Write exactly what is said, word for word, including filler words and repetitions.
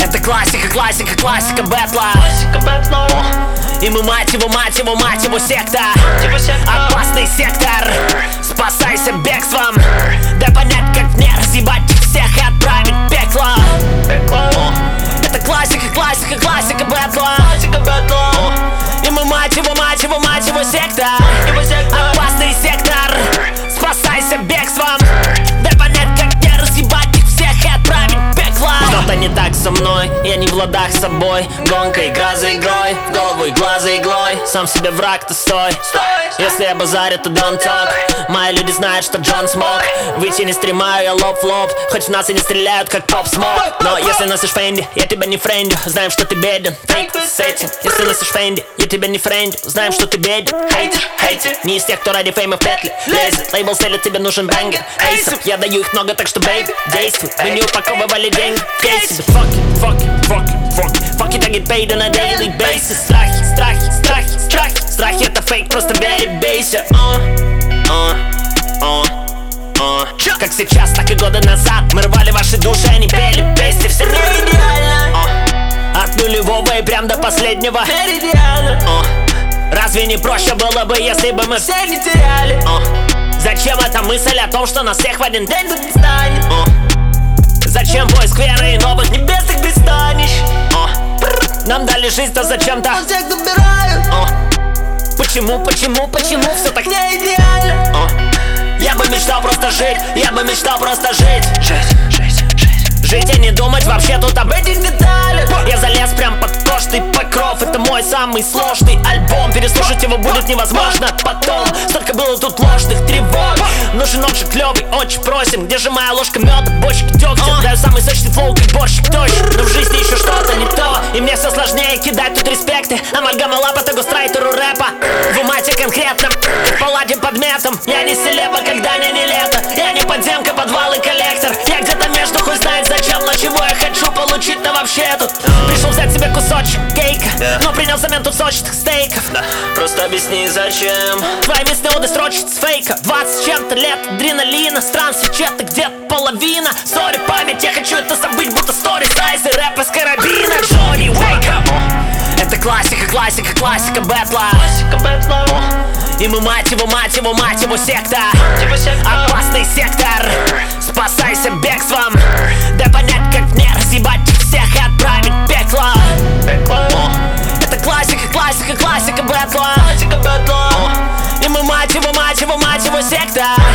Это классика, классика, классика бэтла. И мы мать его, мать его, мать его секта. Опасный сектор, спасайся бегством. Дай понять, как мне разъебать всех и отправить в пекло. Это классика, классика, классика бэтла. И мы мать его, мать его, мать его секта. Опасный сектор, спасайся бегством. Дай понять, как мне разъебать их всех и отправить в пекло. Что-то не так со мной, я не в ладах с собой. Гонка, игра за игрой, в голову игла за иглой. Сам себе враг, ты стой. Если я базарю, то don't talk. Мои люди знают, что Джон смог выйти не стримаю, я лоб в лоб. Хоть в нас и не стреляют, как поп смог. Но если носишь Фенди, я тебя не френдю. Знаем, что ты беден, фейк с этим. Если носишь Фенди, я тебя не френдю. Знаем, что ты беден, хейтер, хейтер. Не из тех, кто ради фейма в петли лезет. Лейбл стелит, тебе нужен бэнгер, эйсов. Я даю их много, так что бейби, действуй. Вы не упаковывали деньги в кейсе. Fuck it, fuck it, fuck it, fuck it. Fuck it, I get paid on a daily basis. Страхи, страхи, страхи, страхи. Страхи это фейк, просто бей и бейся. uh, uh, uh, uh. Как сейчас, так и годы назад. Мы рвали ваши души, они пели песни. Все не идеально, uh. От нулевого и прям до последнего uh. Разве не проще было бы, если бы мы всех не теряли? uh. Зачем эта мысль о том, что нас всех в один день тут не станет? uh. Зачем поиск веры и новых небесных пристанищ? uh. Нам дали жизнь, то зачем-то всех добирают. uh. Почему, почему, почему все так не идеально? uh. Я бы мечтал просто жить, я бы мечтал просто жить. Жить, жить, жить. Жить и не думать вообще тут об этих деталях. Я залез прям под кожный покров. Это мой самый сложный альбом. Переслушать его будет невозможно потом. Столько было тут ложных тревог. Нужен отжиг клёвый, очень просим. Где же моя ложка меда, бочки дегтя? Даю самый сочный флоу, как борщик точно. Но в жизни еще что-то не то. И мне все сложнее кидать тут респекты. Амальгама лапа, того страйтеру рэпа. В умате конкретно, как паладин под метом. Я не селеба, когда не, не лето. Я не подземка, подвал и коллектор. Я где-то между, хуй знает зачем. Но чего я хочу получить, но вообще тут пришел взять себе кусочек кейка, yeah. Но принял взамен тут сочных стейков. Да. Просто объясни зачем. Твои местные оды строчат с фейка. Двадцать с чем-то лет адреналина. Стран свечет, где-то половина. Сори, память, я хочу это забыть, будто сторис, айсы, рэп из карабина. Джонни, wake up. Это классика, классика, классика бэтла. И мы мать его, мать его, мать его секта. Опасный сектор, спасайся бегством. Дай понять, как мне разъебать всех и отправить в пекло. Это классика, классика, классика бэтла. И мы мать его, мать его, мать его секта.